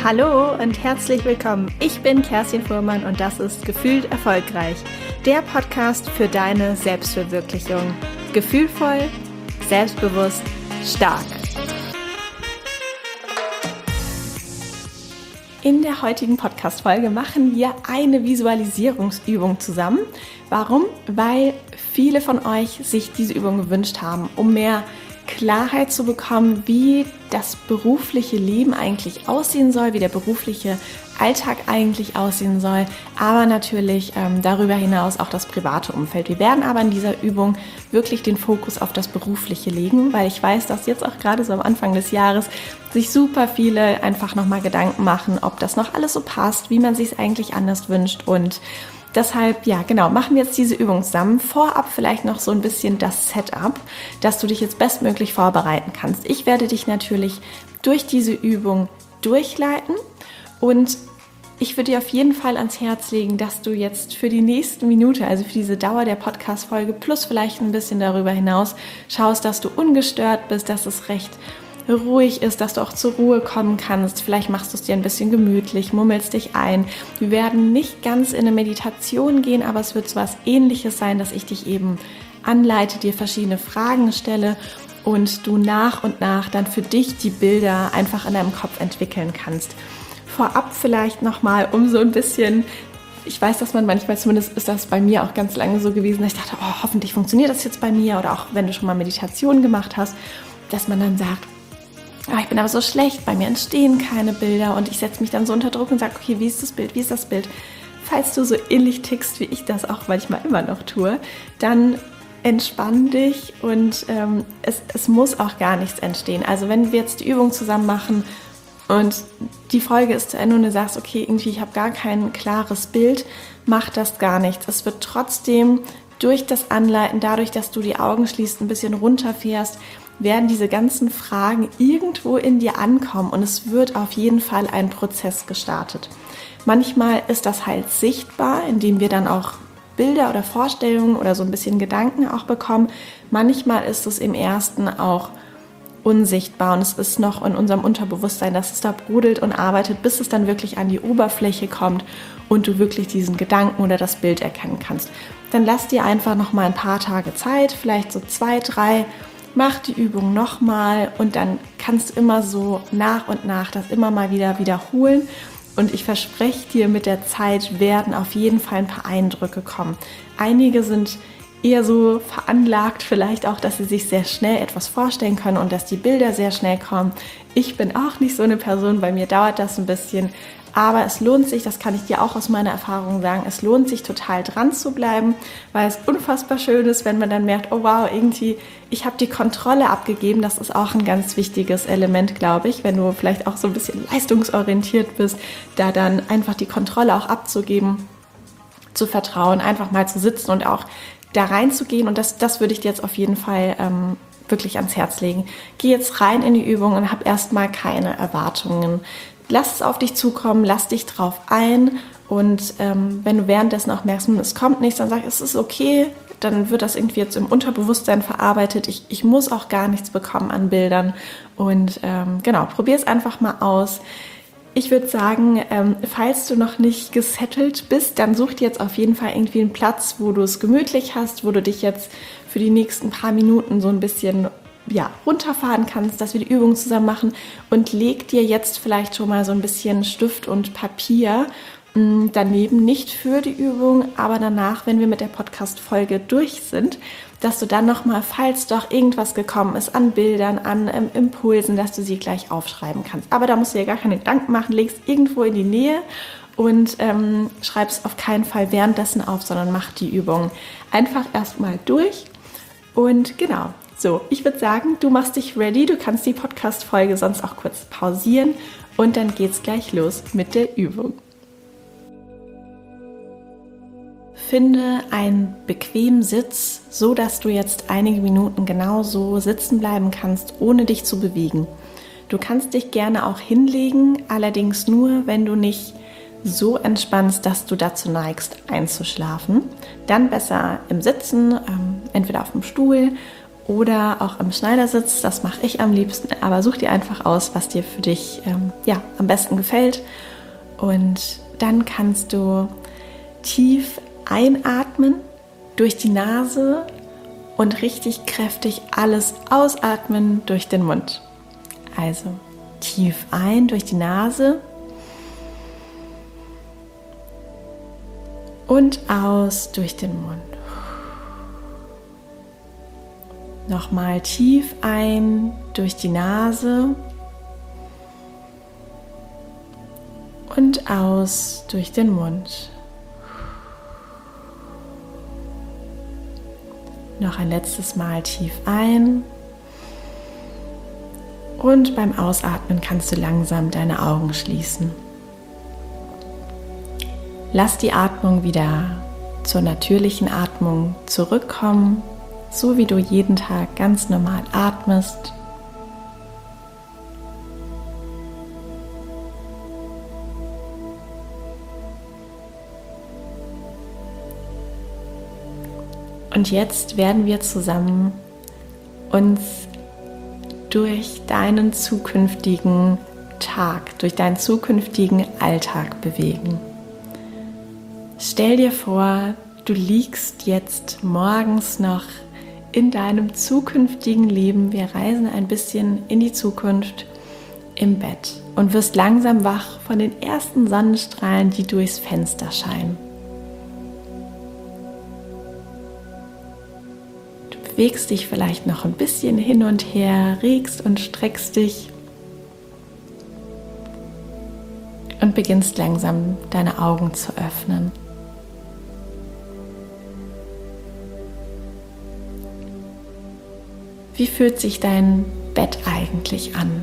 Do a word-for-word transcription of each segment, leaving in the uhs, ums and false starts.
Hallo und herzlich willkommen. Ich bin Kerstin Fuhrmann und das ist Gefühlt Erfolgreich, der Podcast für deine Selbstverwirklichung. Gefühlvoll, selbstbewusst, stark. In der heutigen Podcast-Folge machen wir eine Visualisierungsübung zusammen. Warum? Weil viele von euch sich diese Übung gewünscht haben, um mehr Klarheit zu bekommen, wie das berufliche Leben eigentlich aussehen soll, wie der berufliche Alltag eigentlich aussehen soll, aber natürlich ähm, darüber hinaus auch das private Umfeld. Wir werden aber in dieser Übung wirklich den Fokus auf das Berufliche legen, weil ich weiß, dass jetzt auch gerade so am Anfang des Jahres sich super viele einfach nochmal Gedanken machen, ob das noch alles so passt, wie man sich es eigentlich anders wünscht und deshalb, ja genau, machen wir jetzt diese Übung zusammen. Vorab vielleicht noch so ein bisschen das Setup, dass du dich jetzt bestmöglich vorbereiten kannst. Ich werde dich natürlich durch diese Übung durchleiten und ich würde dir auf jeden Fall ans Herz legen, dass du jetzt für die nächste Minute, also für diese Dauer der Podcast-Folge plus vielleicht ein bisschen darüber hinaus, schaust, dass du ungestört bist, dass es recht ruhig ist, dass du auch zur Ruhe kommen kannst. Vielleicht machst du es dir ein bisschen gemütlich, mummelst dich ein. Wir werden nicht ganz in eine Meditation gehen, aber es wird so was Ähnliches sein, dass ich dich eben anleite, dir verschiedene Fragen stelle und du nach und nach dann für dich die Bilder einfach in deinem Kopf entwickeln kannst. Vorab vielleicht nochmal, um so ein bisschen, ich weiß, dass man manchmal, zumindest ist das bei mir auch ganz lange so gewesen, dass ich dachte, oh, hoffentlich funktioniert das jetzt bei mir oder auch wenn du schon mal Meditation gemacht hast, dass man dann sagt, oh, ich bin aber so schlecht, bei mir entstehen keine Bilder und ich setze mich dann so unter Druck und sage, okay, wie ist das Bild, wie ist das Bild? Falls du so ähnlich tickst, wie ich das auch manchmal immer noch tue, dann entspann dich und ähm, es, es muss auch gar nichts entstehen. Also wenn wir jetzt die Übung zusammen machen und die Folge ist zu Ende und du sagst, okay, irgendwie ich habe gar kein klares Bild, macht das gar nichts. Es wird trotzdem durch das Anleiten, dadurch, dass du die Augen schließt, ein bisschen runterfährst, werden diese ganzen Fragen irgendwo in dir ankommen und es wird auf jeden Fall ein Prozess gestartet. Manchmal ist das halt sichtbar, indem wir dann auch Bilder oder Vorstellungen oder so ein bisschen Gedanken auch bekommen. Manchmal ist es im ersten auch unsichtbar und es ist noch in unserem Unterbewusstsein, dass es da brodelt und arbeitet, bis es dann wirklich an die Oberfläche kommt und du wirklich diesen Gedanken oder das Bild erkennen kannst. Dann lass dir einfach noch mal ein paar Tage Zeit, vielleicht so zwei, drei. Mach die Übung nochmal und dann kannst du immer so nach und nach das immer mal wieder wiederholen. Und ich verspreche dir, mit der Zeit werden auf jeden Fall ein paar Eindrücke kommen. Einige sind eher so veranlagt, vielleicht auch, dass sie sich sehr schnell etwas vorstellen können und dass die Bilder sehr schnell kommen. Ich bin auch nicht so eine Person, bei mir dauert das ein bisschen. Aber es lohnt sich, das kann ich dir auch aus meiner Erfahrung sagen, es lohnt sich total dran zu bleiben, weil es unfassbar schön ist, wenn man dann merkt, oh wow, irgendwie, ich habe die Kontrolle abgegeben. Das ist auch ein ganz wichtiges Element, glaube ich, wenn du vielleicht auch so ein bisschen leistungsorientiert bist, da dann einfach die Kontrolle auch abzugeben, zu vertrauen, einfach mal zu sitzen und auch da reinzugehen. Und das, das würde ich dir jetzt auf jeden Fall ähm, wirklich ans Herz legen. Geh jetzt rein in die Übung und hab erstmal keine Erwartungen. Lass es auf dich zukommen, lass dich drauf ein und ähm, wenn du währenddessen auch merkst, es kommt nichts, dann sag, es ist okay, dann wird das irgendwie jetzt im Unterbewusstsein verarbeitet. Ich, ich muss auch gar nichts bekommen an Bildern und ähm, genau, probier es einfach mal aus. Ich würde sagen, ähm, falls du noch nicht gesettelt bist, dann such dir jetzt auf jeden Fall irgendwie einen Platz, wo du es gemütlich hast, wo du dich jetzt für die nächsten paar Minuten so ein bisschen ja, runterfahren kannst, dass wir die Übung zusammen machen und leg dir jetzt vielleicht schon mal so ein bisschen Stift und Papier mh, daneben, nicht für die Übung, aber danach, wenn wir mit der Podcast-Folge durch sind, dass du dann nochmal, falls doch irgendwas gekommen ist an Bildern, an ähm, Impulsen, dass du sie gleich aufschreiben kannst. Aber da musst du dir gar keine Gedanken machen, legst irgendwo in die Nähe und ähm, schreibst auf keinen Fall währenddessen auf, sondern mach die Übung einfach erstmal durch und genau. So, ich würde sagen, du machst dich ready, du kannst die Podcast-Folge sonst auch kurz pausieren und dann geht's gleich los mit der Übung. Finde einen bequemen Sitz, so dass du jetzt einige Minuten genau so sitzen bleiben kannst, ohne dich zu bewegen. Du kannst dich gerne auch hinlegen, allerdings nur, wenn du nicht so entspannst, dass du dazu neigst, einzuschlafen. Dann besser im Sitzen, ähm, entweder auf dem Stuhl oder auch im Schneidersitz. Das mache ich am liebsten, aber such dir einfach aus, was dir für dich ähm, ja, am besten gefällt. Und dann kannst du tief einatmen durch die Nase und richtig kräftig alles ausatmen durch den Mund. Also tief ein durch die Nase und aus durch den Mund. Nochmal tief ein durch die Nase und aus durch den Mund. Noch ein letztes Mal tief ein und beim Ausatmen kannst du langsam deine Augen schließen. Lass die Atmung wieder zur natürlichen Atmung zurückkommen, so wie du jeden Tag ganz normal atmest. Und jetzt werden wir zusammen uns durch deinen zukünftigen Tag, durch deinen zukünftigen Alltag bewegen. Stell dir vor, du liegst jetzt morgens noch in deinem zukünftigen Leben. Wir reisen ein bisschen in die Zukunft im Bett und wirst langsam wach von den ersten Sonnenstrahlen, die durchs Fenster scheinen. Du bewegst dich vielleicht noch ein bisschen hin und her, regst und streckst dich und beginnst langsam deine Augen zu öffnen. Wie fühlt sich dein Bett eigentlich an?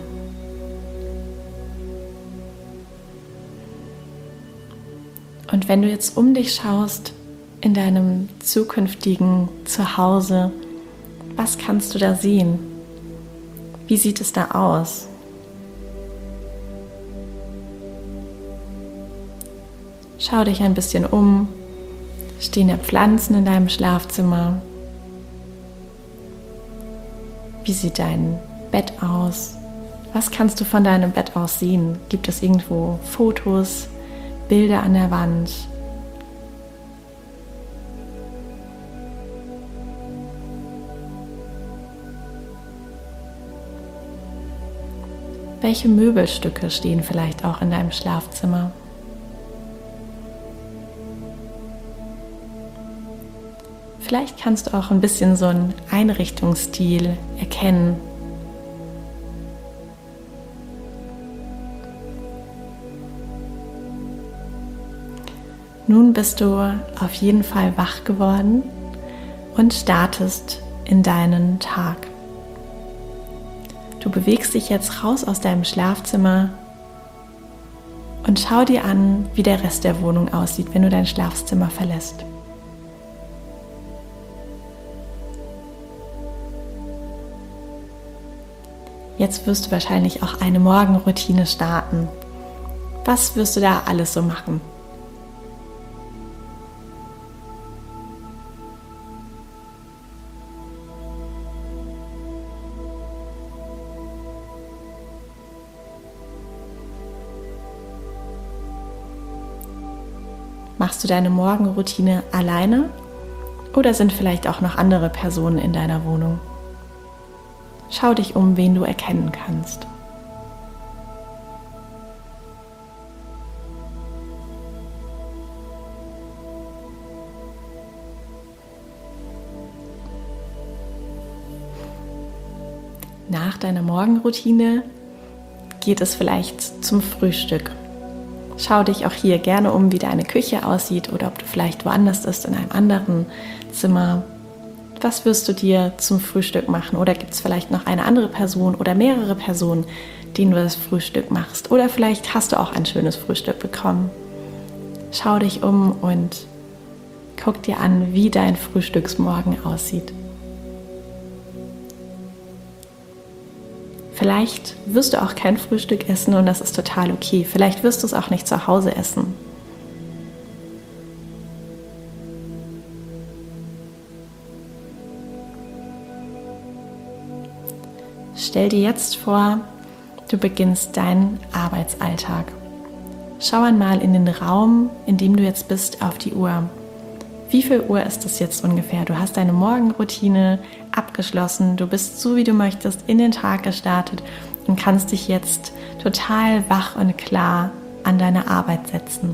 Und wenn du jetzt um dich schaust in deinem zukünftigen Zuhause, was kannst du da sehen? Wie sieht es da aus? Schau dich ein bisschen um. Stehen da Pflanzen in deinem Schlafzimmer? Wie sieht dein Bett aus? Was kannst du von deinem Bett aus sehen? Gibt es irgendwo Fotos, Bilder an der Wand? Welche Möbelstücke stehen vielleicht auch in deinem Schlafzimmer? Vielleicht kannst du auch ein bisschen so einen Einrichtungsstil erkennen. Nun bist du auf jeden Fall wach geworden und startest in deinen Tag. Du bewegst dich jetzt raus aus deinem Schlafzimmer und schau dir an, wie der Rest der Wohnung aussieht, wenn du dein Schlafzimmer verlässt. Jetzt wirst du wahrscheinlich auch eine Morgenroutine starten. Was wirst du da alles so machen? Machst du deine Morgenroutine alleine oder sind vielleicht auch noch andere Personen in deiner Wohnung? Schau dich um, wen du erkennen kannst. Nach deiner Morgenroutine geht es vielleicht zum Frühstück. Schau dich auch hier gerne um, wie deine Küche aussieht oder ob du vielleicht woanders bist, in einem anderen Zimmer. Was wirst du dir zum Frühstück machen? Oder gibt es vielleicht noch eine andere Person oder mehrere Personen, denen du das Frühstück machst? Oder vielleicht hast du auch ein schönes Frühstück bekommen. Schau dich um und guck dir an, wie dein Frühstücksmorgen aussieht. Vielleicht wirst du auch kein Frühstück essen und das ist total okay. Vielleicht wirst du es auch nicht zu Hause essen. Stell dir jetzt vor, du beginnst deinen Arbeitsalltag. Schau einmal in den Raum, in dem du jetzt bist, auf die Uhr. Wie viel Uhr ist es jetzt ungefähr? Du hast deine Morgenroutine abgeschlossen, du bist so wie du möchtest in den Tag gestartet und kannst dich jetzt total wach und klar an deine Arbeit setzen.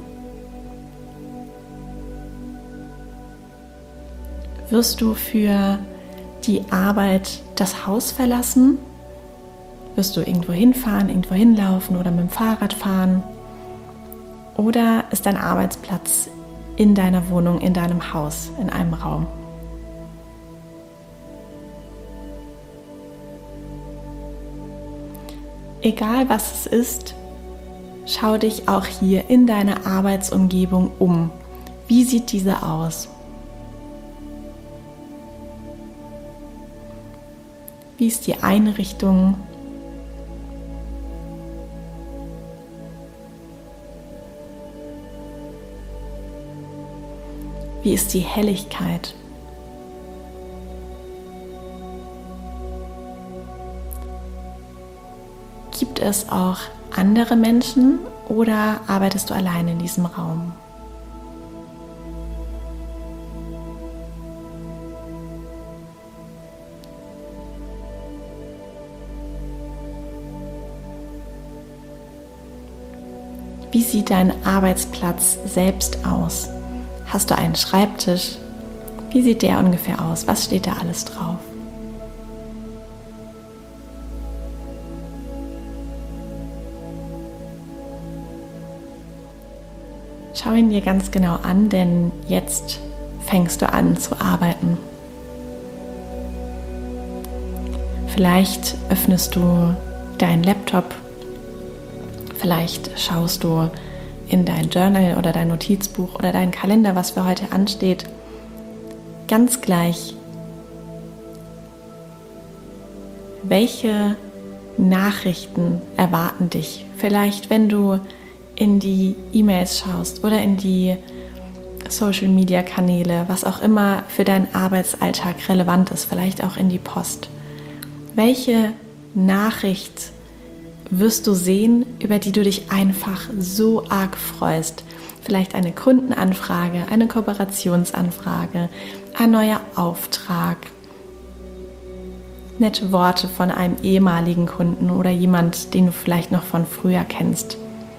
Wirst du für die Arbeit das Haus verlassen? Wirst du irgendwo hinfahren, irgendwo hinlaufen oder mit dem Fahrrad fahren? Oder ist dein Arbeitsplatz in deiner Wohnung, in deinem Haus, in einem Raum? Egal was es ist, schau dich auch hier in deiner Arbeitsumgebung um. Wie sieht diese aus? Wie ist die Einrichtung? Wie ist die Helligkeit? Gibt es auch andere Menschen oder arbeitest du alleine in diesem Raum? Wie sieht dein Arbeitsplatz selbst aus? Hast du einen Schreibtisch? Wie sieht der ungefähr aus? Was steht da alles drauf? Schau ihn dir ganz genau an, denn jetzt fängst du an zu arbeiten. Vielleicht öffnest du deinen Laptop, vielleicht schaust du in dein Journal oder dein Notizbuch oder deinen Kalender, was für heute ansteht. Ganz gleich, welche Nachrichten erwarten dich? Vielleicht, wenn du in die E-Mails schaust oder in die Social-Media-Kanäle, was auch immer für deinen Arbeitsalltag relevant ist, vielleicht auch in die Post. Welche Nachricht wirst du sehen, über die du dich einfach so arg freust? Vielleicht eine Kundenanfrage, eine Kooperationsanfrage, ein neuer Auftrag, nette Worte von einem ehemaligen Kunden oder jemand, den du vielleicht noch von früher kennst.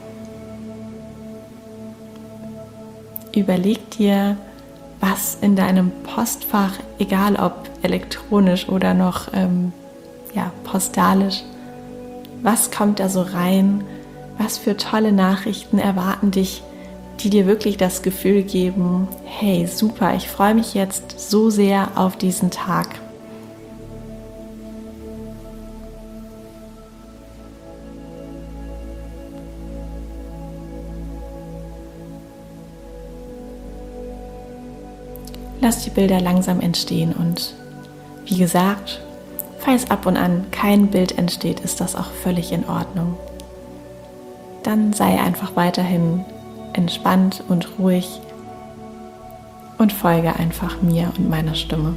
Überleg dir, was in deinem Postfach, egal ob elektronisch oder noch ähm, ja, postalisch, was kommt da so rein? Was für tolle Nachrichten erwarten dich, die dir wirklich das Gefühl geben, hey, super, ich freue mich jetzt so sehr auf diesen Tag. Lass die Bilder langsam entstehen und wie gesagt, falls ab und an kein Bild entsteht, ist das auch völlig in Ordnung. Dann sei einfach weiterhin entspannt und ruhig und folge einfach mir und meiner Stimme.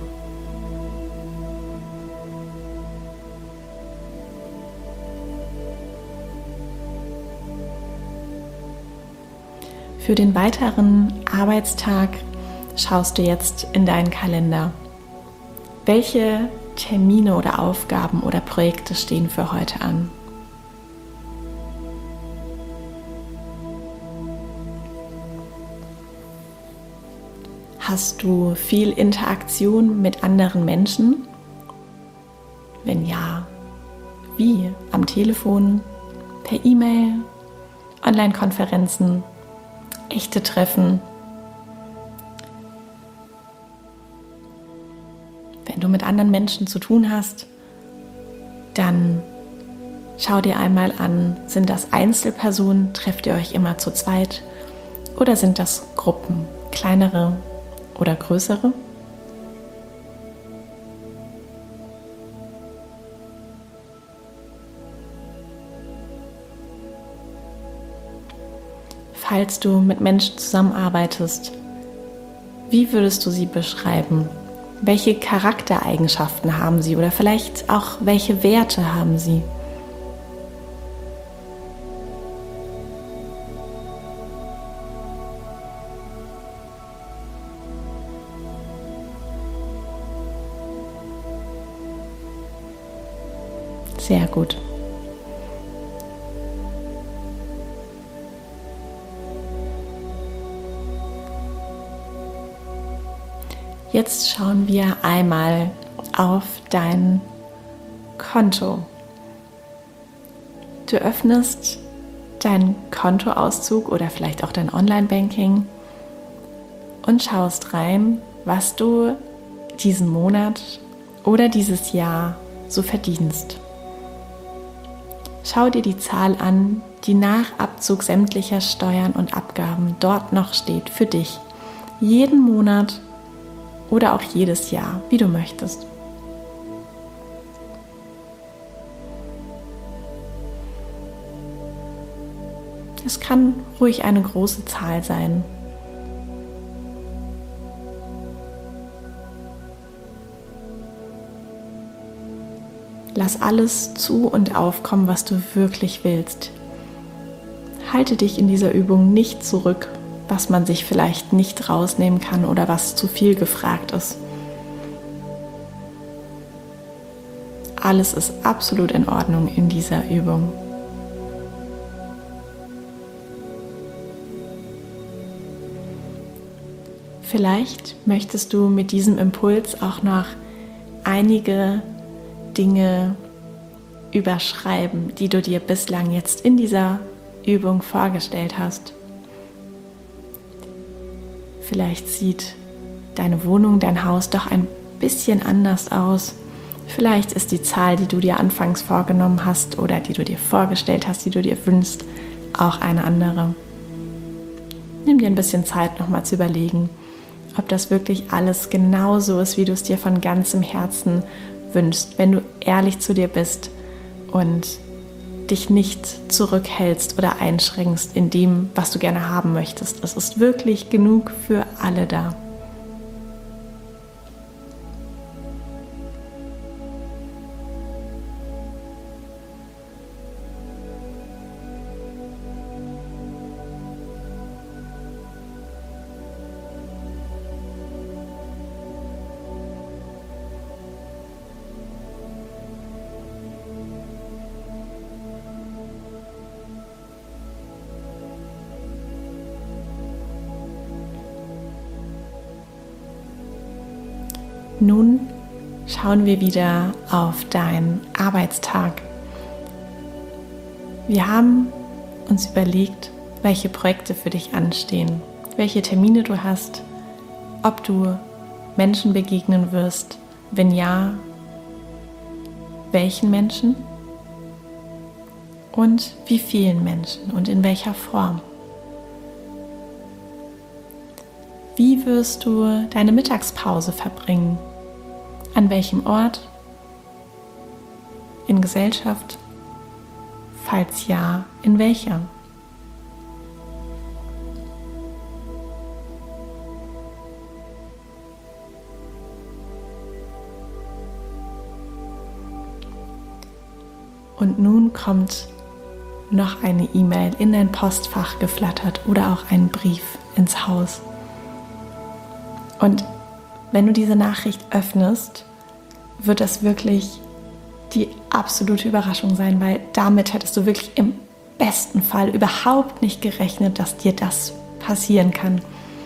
Für den weiteren Arbeitstag schaust du jetzt in deinen Kalender. Welche Termine oder Aufgaben oder Projekte stehen für heute an? Hast du viel Interaktion mit anderen Menschen? Wenn ja, wie? Am Telefon, per E-Mail, Online-Konferenzen, echte Treffen? Wenn du mit anderen Menschen zu tun hast, dann schau dir einmal an, sind das Einzelpersonen, trefft ihr euch immer zu zweit oder sind das Gruppen, kleinere oder größere? Falls du mit Menschen zusammenarbeitest, wie würdest du sie beschreiben? Welche Charaktereigenschaften haben sie oder vielleicht auch welche Werte haben sie? Sehr gut. Jetzt schauen wir einmal auf dein Konto. Du öffnest deinen Kontoauszug oder vielleicht auch dein Online-Banking und schaust rein, was du diesen Monat oder dieses Jahr so verdienst. Schau dir die Zahl an, die nach Abzug sämtlicher Steuern und Abgaben dort noch steht für dich. Jeden Monat oder auch jedes Jahr, wie du möchtest. Es kann ruhig eine große Zahl sein. Lass alles zu und aufkommen, was du wirklich willst. Halte dich in dieser Übung nicht zurück, was man sich vielleicht nicht rausnehmen kann oder was zu viel gefragt ist. Alles ist absolut in Ordnung in dieser Übung. Vielleicht möchtest du mit diesem Impuls auch noch einige Dinge überschreiben, die du dir bislang jetzt in dieser Übung vorgestellt hast. Vielleicht sieht deine Wohnung, dein Haus doch ein bisschen anders aus. Vielleicht ist die Zahl, die du dir anfangs vorgenommen hast oder die du dir vorgestellt hast, die du dir wünschst, auch eine andere. Nimm dir ein bisschen Zeit, nochmal zu überlegen, ob das wirklich alles genau so ist, wie du es dir von ganzem Herzen wünschst, wenn du ehrlich zu dir bist und dich nicht zurückhältst oder einschränkst in dem, was du gerne haben möchtest. Es ist wirklich genug für alle da. Nun schauen wir wieder auf deinen Arbeitstag. Wir haben uns überlegt, welche Projekte für dich anstehen, welche Termine du hast, ob du Menschen begegnen wirst, wenn ja, welchen Menschen und wie vielen Menschen und in welcher Form. Wie wirst du deine Mittagspause verbringen? An welchem Ort? In Gesellschaft? Falls ja, in welcher? Und nun kommt noch eine E-Mail in dein Postfach geflattert oder auch ein Brief ins Haus. Und wenn du diese Nachricht öffnest, wird das wirklich die absolute Überraschung sein, weil damit hättest du wirklich im besten Fall überhaupt nicht gerechnet, dass dir das passieren kann.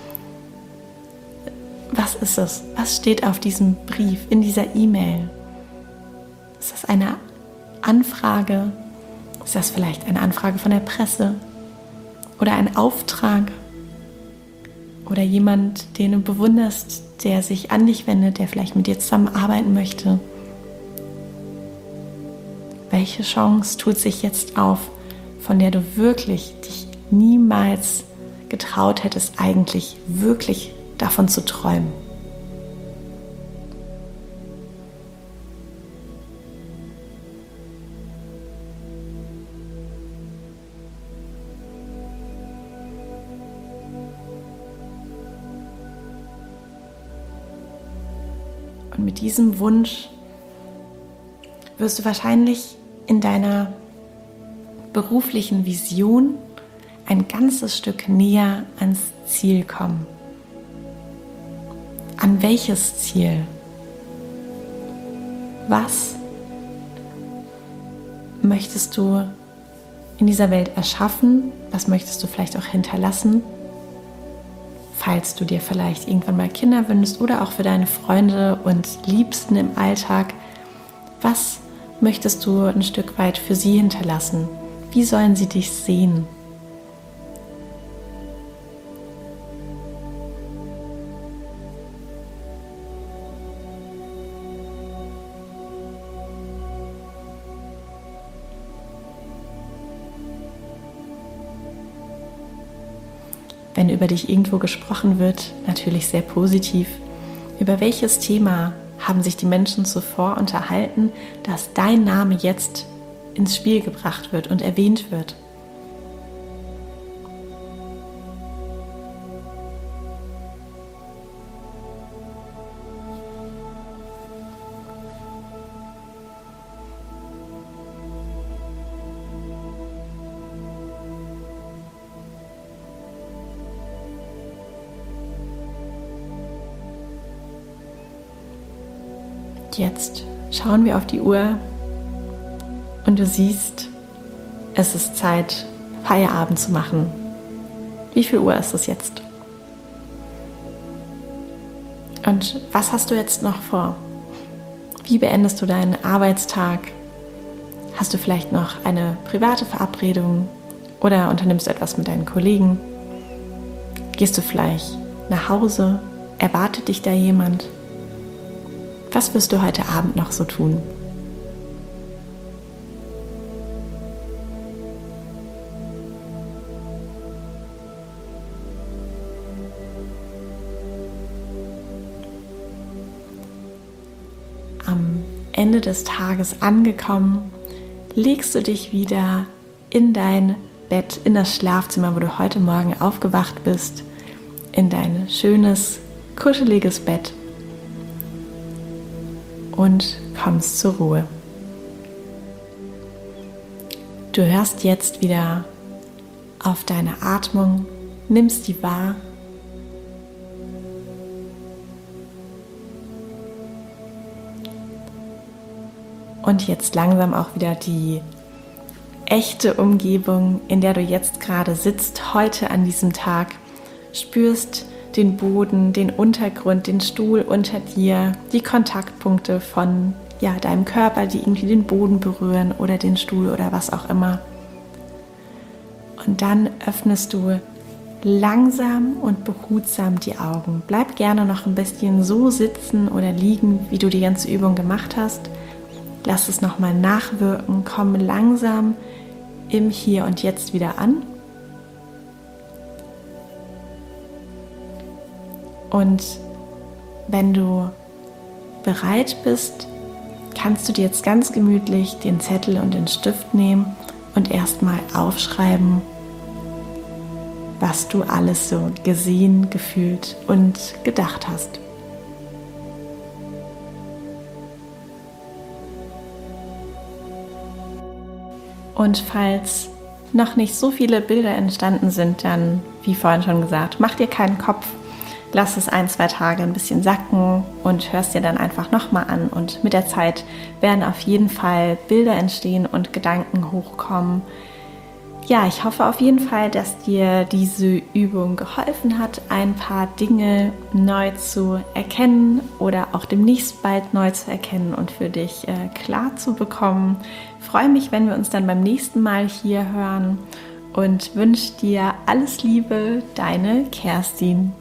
Was ist es? Was steht auf diesem Brief, in dieser E-Mail? Ist das eine Anfrage? Ist das vielleicht eine Anfrage von der Presse? Oder ein Auftrag? Oder jemand, den du bewunderst, der sich an dich wendet, der vielleicht mit dir zusammenarbeiten möchte? Welche Chance tut sich jetzt auf, von der du wirklich dich niemals getraut hättest, eigentlich wirklich davon zu träumen? Und mit diesem Wunsch wirst du wahrscheinlich in deiner beruflichen Vision ein ganzes Stück näher ans Ziel kommen. An welches Ziel? Was möchtest du in dieser Welt erschaffen? Was möchtest du vielleicht auch hinterlassen? Falls du dir vielleicht irgendwann mal Kinder wünschst oder auch für deine Freunde und Liebsten im Alltag, was möchtest du ein Stück weit für sie hinterlassen? Wie sollen sie dich sehen? Wenn über dich irgendwo gesprochen wird, natürlich sehr positiv, über welches Thema haben sich die Menschen zuvor unterhalten, dass dein Name jetzt ins Spiel gebracht wird und erwähnt wird? Jetzt schauen wir auf die Uhr und du siehst, es ist Zeit, Feierabend zu machen. Wie viel Uhr ist es jetzt? Und was hast du jetzt noch vor? Wie beendest du deinen Arbeitstag? Hast du vielleicht noch eine private Verabredung oder unternimmst du etwas mit deinen Kollegen? Gehst du vielleicht nach Hause? Erwartet dich da jemand? Was wirst du heute Abend noch so tun? Am Ende des Tages angekommen, legst du dich wieder in dein Bett, in das Schlafzimmer, wo du heute Morgen aufgewacht bist, in dein schönes, kuscheliges Bett und kommst zur Ruhe. Du hörst jetzt wieder auf deine Atmung, nimmst die wahr und jetzt langsam auch wieder die echte Umgebung, in der du jetzt gerade sitzt, heute an diesem Tag, spürst den Boden, den Untergrund, den Stuhl unter dir, die Kontaktpunkte von ja, deinem Körper, die irgendwie den Boden berühren oder den Stuhl oder was auch immer. Und dann öffnest du langsam und behutsam die Augen. Bleib gerne noch ein bisschen so sitzen oder liegen, wie du die ganze Übung gemacht hast. Lass es nochmal nachwirken, komm langsam im Hier und Jetzt wieder an. Und wenn du bereit bist, kannst du dir jetzt ganz gemütlich den Zettel und den Stift nehmen und erstmal aufschreiben, was du alles so gesehen, gefühlt und gedacht hast. Und falls noch nicht so viele Bilder entstanden sind, dann, wie vorhin schon gesagt, mach dir keinen Kopf. Lass es ein, zwei Tage ein bisschen sacken und hörst dir dann einfach nochmal an. Und mit der Zeit werden auf jeden Fall Bilder entstehen und Gedanken hochkommen. Ja, ich hoffe auf jeden Fall, dass dir diese Übung geholfen hat, ein paar Dinge neu zu erkennen oder auch demnächst bald neu zu erkennen und für dich äh, klar zu bekommen. Ich freue mich, wenn wir uns dann beim nächsten Mal hier hören und wünsche dir alles Liebe, deine Kerstin.